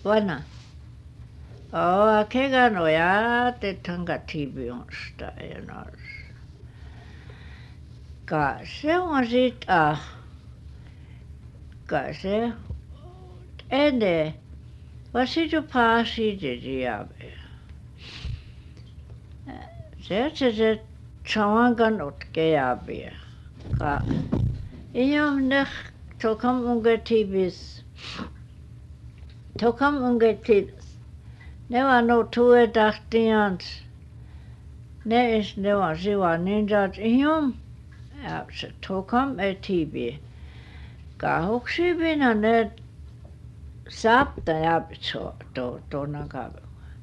Buona. Oh, kega no ja te tanga tibi on sitä enää. Ka se on sit ka se ene. Vad sit du paasi det diabe. Se chawangan otke jabe. Ka iom nech tokam ungetibis. Tokam ungetibis. Ne var nog tue tahtians. Ne var siva ninjat iom. Ja se tokam etibi. Ka huksibina ne sapta japitso to nakabe.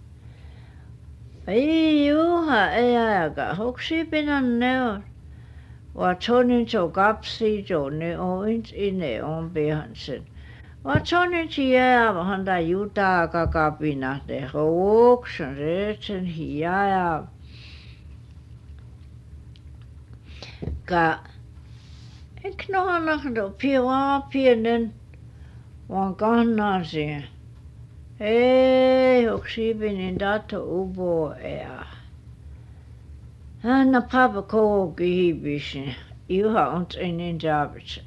Ei juha ei aika huksibina ne on. Watsonin so kapsi jo ne oins ine on behansen. Watsonin siellähän ta jutaa kakapina de hooksen retsen hiaa. Ka ek no pienen vaan kannasi. Ei huksibinin dato ubo ea. Anna papa kooki hiibisi. Juha on ennen jaavitsa.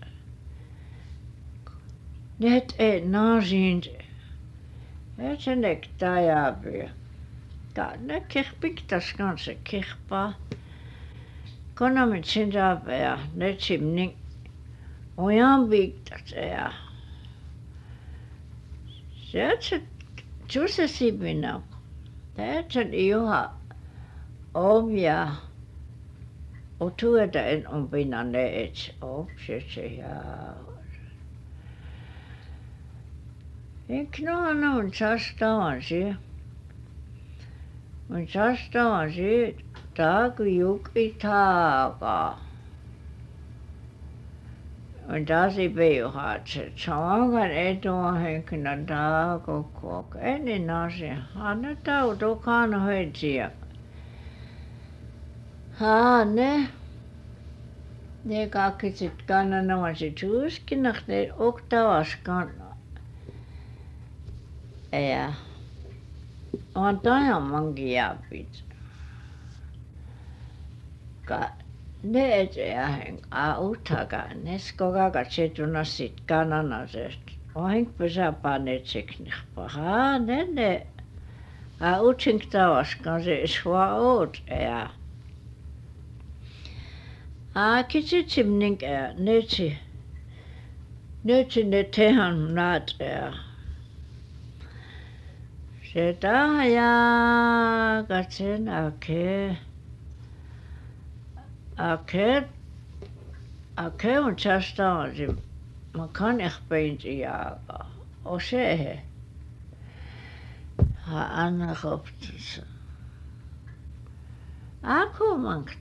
Net naasiin. Et se nektaa jaavia. Ka ne kehpiktas kanssa kehpaa. Konamit sin jaavia. Net simning. Ojan viktas ea. Se tjusesibina. Tätsän Juha omia. Och tuota en on pinanne et opsesse ja. Ik on sastavan si. On sastavan si. Taaku juki taaka. On taasi peijuhat se. Samankan etua henkilö taako kok. Ennen asia. Anna tautokaan hoitsia. Ne kaikki sit kannanavan sit huuskinnak ne oktavaskan. Ja on tajammankin jäpit. Ka ne et jähen uttakaan. Ne skokakat setuna sit kannanasest. Ohenk pesäpanet seknihpa. Ne utsink tavaskan se sua oot ja. Kitsit simning netsi ne tehan naat ja. Se tahaja katsen ake on sastavan si. Ma kan ehpeinti jaaga. O se. Anna hoptus. Ako mankt.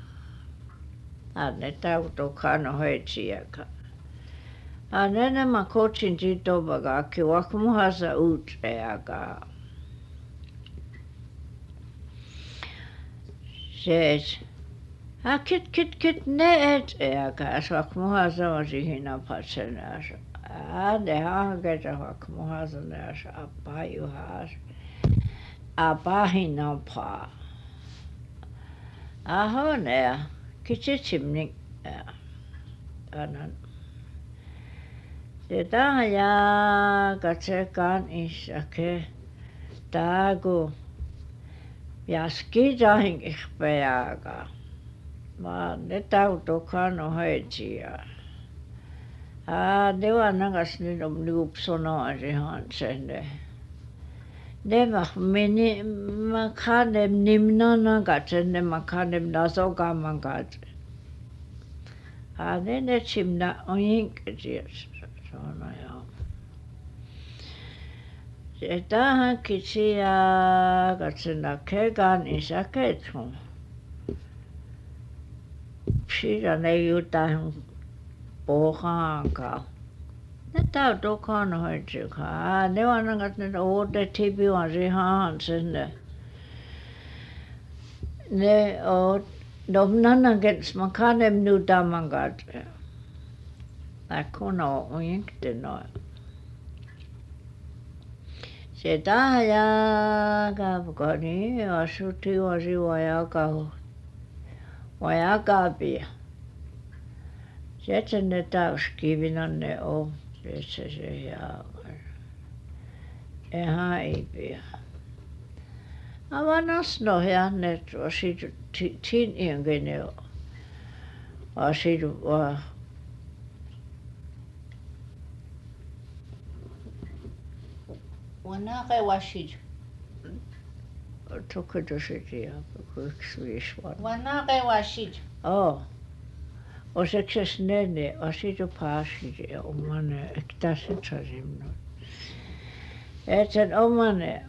Ne tautokaan hoitsijakaan. Ne mä kotsin sitobakaakki vakmuhasa uutsejakaan. Se kit ne etsejakaan. Vakmuhasa on siihen apatsenaas. Ne hanketa vakmuhasa naas appajuhas. Apahinapaa. Aho ne. Kitsimning annan. Se tahaja katsekaan isake. Taaku. Jaski tahin ihpejaaka. Vaan ne tautokaan on hoitsija. Ne vannakas nyt on liupsonaasihan sen. Ne mä kanem nimnanan katsen ne mä kanem nasokamman katsen. Ne simna on hinkesiäs sanoja. Se tähän kitsiä katsena kegan isäketsun. Siitä ne jotain pohaankaan. Ne tautokaan hoitsikaan. Ne vanhankat ne odotettiin pian siihen sen. Ne on nannankens man kanem nu damangat. Kun on jinkte noin. se tahaja kani asutti wasi vajakapia. Sieltä ne tauskivinä ne on. Sieltä se jaakan. Ihan ipiä. Avanas nohja ne wasitu tin inge ne wasitu wa Wanake wasit. Tokko se tiedä, kun Wanake wasit. Oseksas nene wasitu paasit ja omane ektasen sasimno. Etsen omane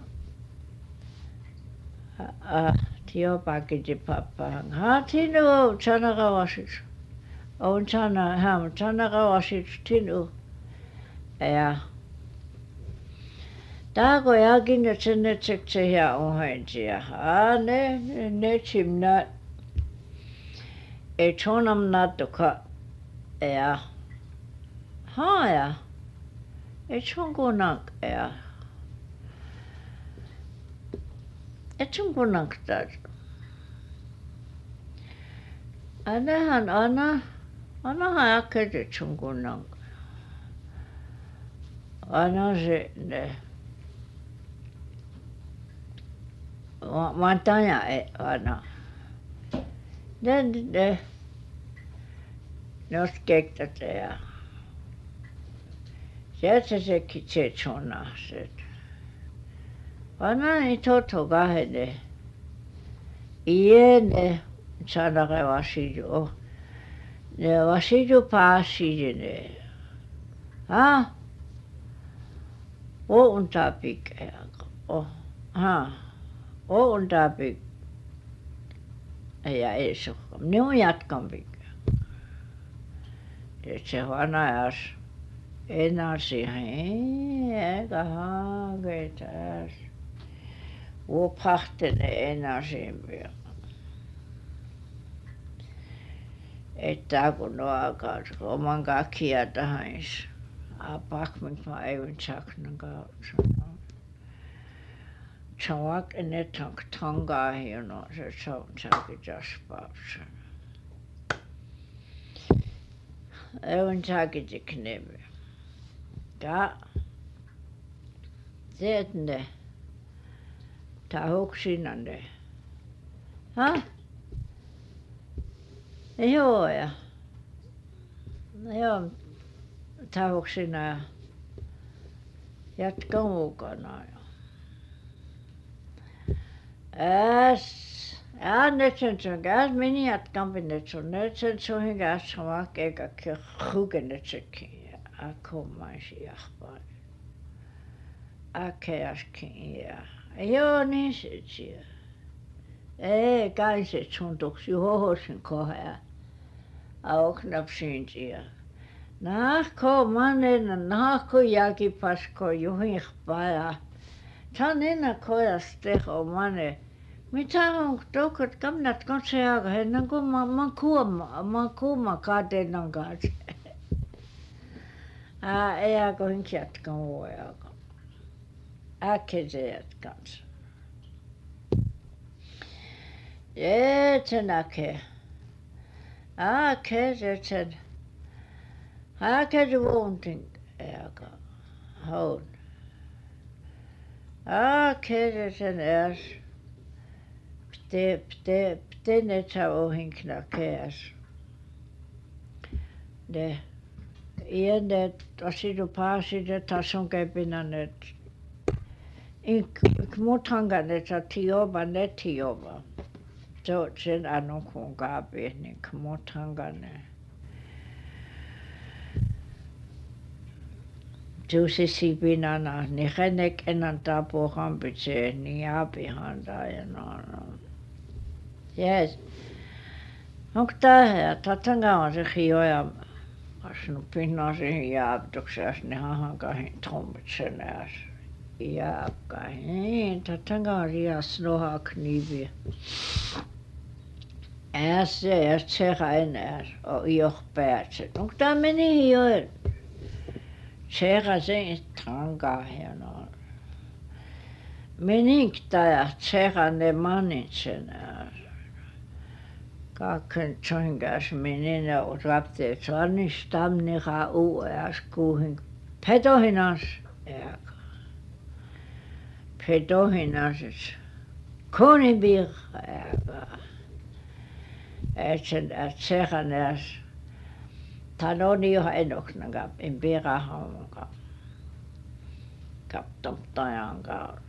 tio pakiti pappa. Tinu chanaka wasit. On chanaka wasit tinu. Ja Taako jakin et sen netsekse ja ohensia. Ne simna et honam natuka ja et hon kunak ja et hon kunak tad. Ana hajaket et hon kunak. Ana se ne. Matanya ana. Ne noskektat ja. Sieltä se kitsetsona se. Ana ei toto kahde. Iene sanake wasitu. Ne wasitu paasine. On tapik. On tapik. Ja ei se ole. Minun jatkampi. Et se vanajas enää siihen eikä haaketas. Vuopahtene enää siihen. Että kun alkaa oman kakia tähän. Pakmik mä ei saknan kautta. Chawak ene tangaa hieno se saaki jaspaus. Evan saaki tikneve. Ja ne tahuksina ne. Joo ja. Joo tahuksina ja jatka mukana. Netsen meni jatkampi netsen sohin sama eikä hukenetsekin ja akkomaisi jahpaan. Akkeaskin ja joo niin se siellä. Ei kai se tuntuksi hohosin kohdalla. Auknapsin siellä. Nahko jälkipasko juhihpaa. Tän enää kojasta omane. Mitä on tokkot kamnat konseaga ennen kuin mä kuuma katenan kanssa. Ei kun jatkan vuojaga. Äkkeet kanssa. Se näkee. Äkkeet. Äkkeet vuontin eikä. Hon. Äkkeet äs. Ptenetsa ohinkna keas. Ne ienet asidu paaside tason kepinanet. Muthanganet tioba netioba. Sen anokun kaapi niin muthangane. Tuusi sipinana niin henek enan tapohan pitää niin apihan tai no. Yes. Onko tää tatanga on se hioja asunut pinnaa siihen jaaptukseen ne hahankahin tombitseneas. Jaapkahin. Niin tatanga on rias nohakniiviä. Se enää on johpäätse. Onko tää meni hioja? Sekä sen tankaa hienoa. Meninkta ja tsehanne manitsen. Kakken tjongas menina och rapte tjani stamniha uäs kuhin petohinas äka. Petohinases konibir äka. Etsen tsehanes tanoni jo enoknaga en pirahamka. Kaptomtajan kautta.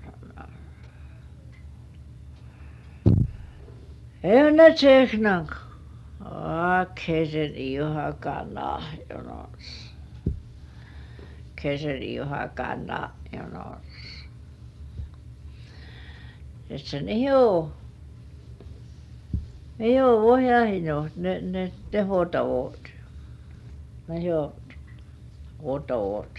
Ei ne tseknak. Kesen iuha kana jonos. Kesen iuha kana jonos. Etsen ei oo vohjahino ne hoitavuut. Ne jo hoitavuut.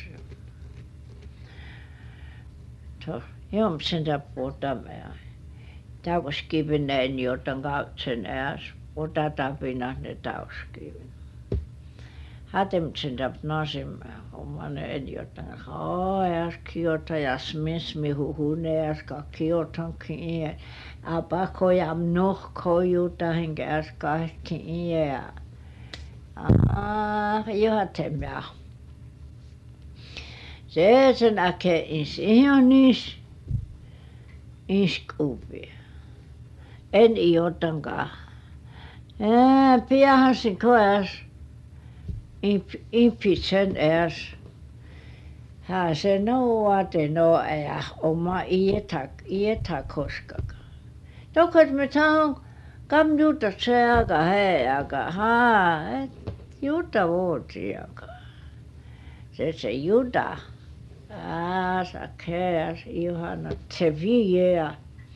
Jom sen puhuta meidän. Taukoskiven näin jotan kautsen ääs. Ota tapina ne taukoskiven. Hatemtsen tap nasim oman en jotan. Ääs kiota ja smismi huhune ääs ka kiotan kiin. Apakojam nohkojuta henkä ääs kahkin ja. Johatemia. Se sen äke ihan niis iskupi. En iotankaan. Piahansin koas. Impitsen äs. Hän se nouate ja oma ieta koskaka. Tokkat me tahan kamjuta se aika heiaka. Juta vuotiaka. Se juta. Sa käs ihana teviä.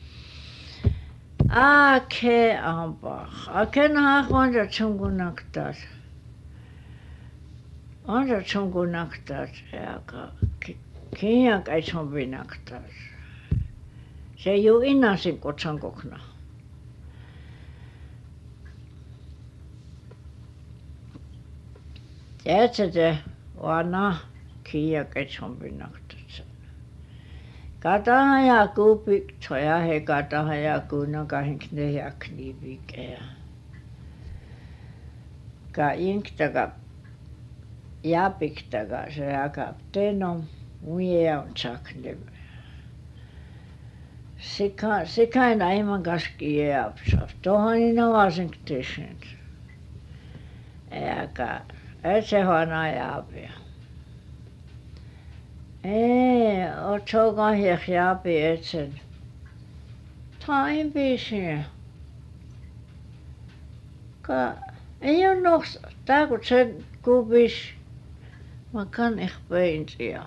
Ake ampa. Aken hakonsa tsungunaktas. Onsa tsungunaktas aka. Kiiak ei sombinaktas. Se ju innasin kutsankokna. Tiedätkö vana kiiak ei sombinaktas. Katahan ja kuupik toja he katahan ja kuuna kahinkne ja kniipikeä. Ka inktaka japiktaka se aka tenom muija on sakne. Sikaina iman kaski jäpsaf. Tohan ina vasen ktisen. Eka et se hana jäpiä. Ei, oot sokan hiekjaapi etsen. Tain piisiä. Ka ei oo noks. Tää kun sen kupis. Mä kan ich peintiä.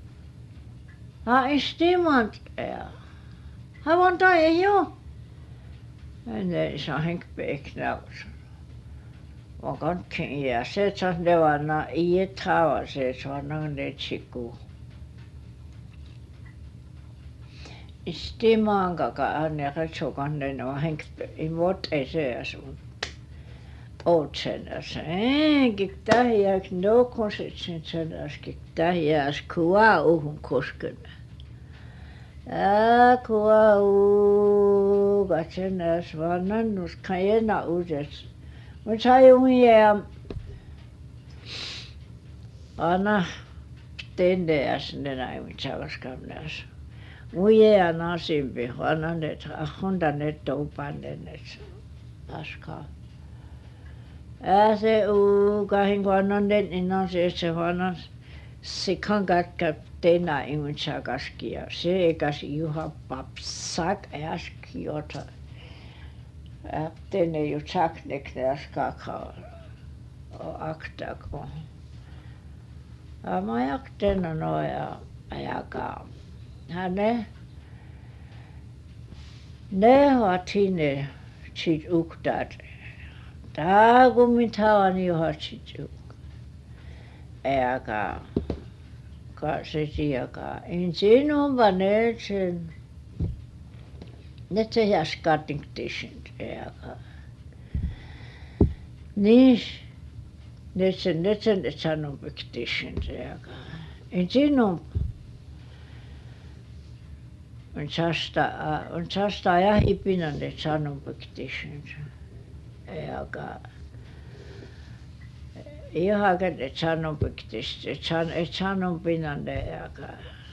Istimant ja. Havan tai ei oo. En ei saa henk peiknaus. Mä kan ja se saa ne vanna iethaava se saa ne tsikku. Istimaanka anne ratsokan ne no henk imot ei se asun. Ootsenas. Kiktähiäks no konsitsin senas kiktähiäs kuva uhun kosken. Kuva katsenas vannannus kajena uudes. Mut sai umia Anna tendeäs ne näin mit savaskamnas. Muija nasimpi vanannet ahonda ne toupannet paskaa. Se kahin vanannet innan se vanas sikan katka tena imun sakaskia. Se eikäs juha papsak äskiota. Tene ju sakneknäs kakao. Aktako. Mä jaktena noja ajakaa. Ne hatine sit uktat. Tää kun mitään juhat sit uk. Ajakaa. Ka se tiakaa. En sinun vanetsen. Net se jaskatting tisint. Ajakaa. Niin. Net sen sanon piktisint. Ajakaa. En sinun. on chasta ja hipinan de chanun pictition. Ega ihan de chanun pictist chanun pinan de ega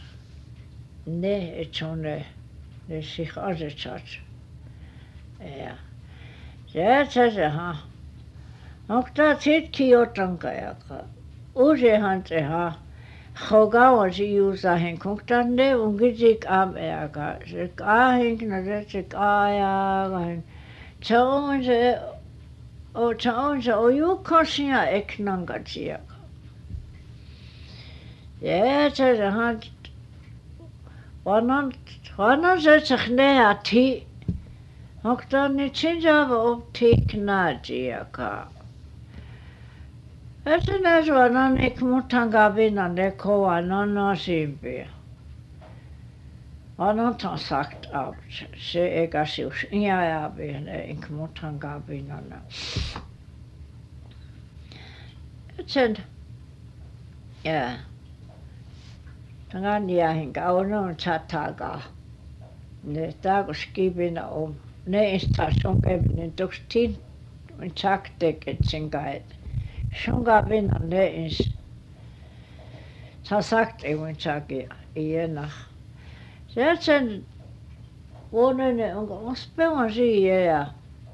ne etone ne sich azechat. Ja. Se ha. Onko sitkin jotankaan ega. Usehan se ha. Hogauan si juusahin kun tänne onkin sik ega. Se ahin no se ajagan. Se on se o jukosia eknangatsia. Ja se ha. Vanhan se knäti. Onko nyt sinjava opti knätiäkään? Se näis vanhan ikmutan kabinan de kovan on asimpia. Vanhan on sagt av se eikä sius ja ne ikmutan kabinan. Sen ja tänään jäihin kauan chattaga. Ne taas kipinä on. Ne istas on kevinen tuoks tin chaktek sen kai. Shonga vinnan ne ins. Sa sagt even chaki iena. Sen vuonene onko ospevan siihen ja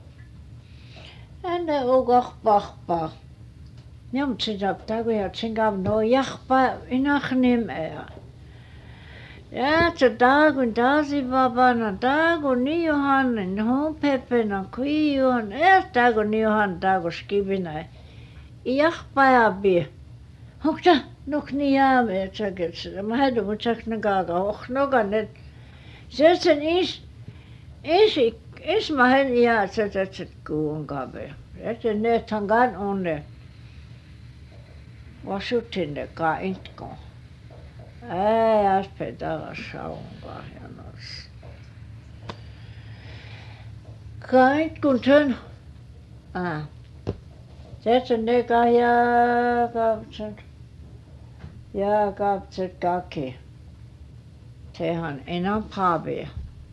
enne ukahpahpa. Ja mutta se saattaa kun sen kav no jahpa inahnimeä. Ja se taagun taasi vapana taagun niin johannen hon peppena kuijuhan. Ja taagun niin johan taagun skipinä. Jahpa ja bi. Hokta nok niin jäämme et sä ketsi. Mä hädyn mut sakna kaaka ohnokan et. Se sen is mä hän jää se kuun kabe. Se nethan kan onne. Vasutin ne ka intko. Äs petala saunkaan ja nos. Kait kun sen. Sen ne ka jakapset kaki. Sehän enää paavia.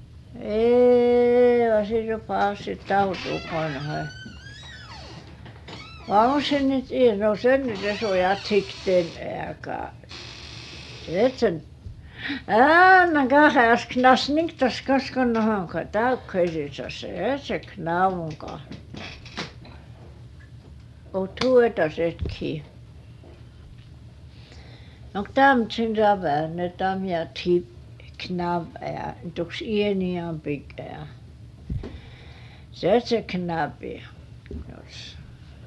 Ei, vasi paasi tautuu konhai. Vaan sen nyt no sen nyt se on jatsikten eikä. Sen Anna kahas knas niktas kaskannahanka taukkaisissa se knavunka. O tueta setki. Nok tam tsinjava ne tam ja tip knav ja tuks ienian pikää. Se knapi. Jos.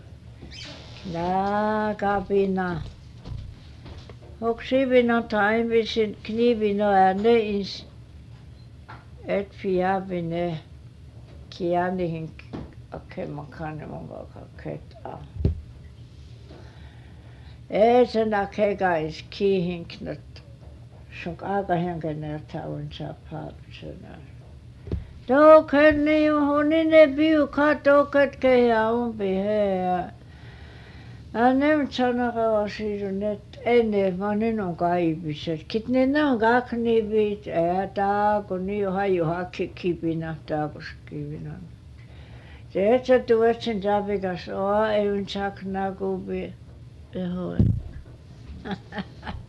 Knakapina. Hoksivina taimisin knivina ja ne ins et fiabine kianihin akemakan monga kaketa. Ei se nakeka is kihin knut. Sunk aikahenken näyttävän saapapsena. Token niin hunine biuka toket keja umpi hea. Nem sanakava siirryn, että ennen mä on kaipiset. Kitne ne on kaknivit, taako niin haju hakki kipinä, taako skipinä. Se et sä tuet sen tapikas, ei sakna kubi. Ehoi.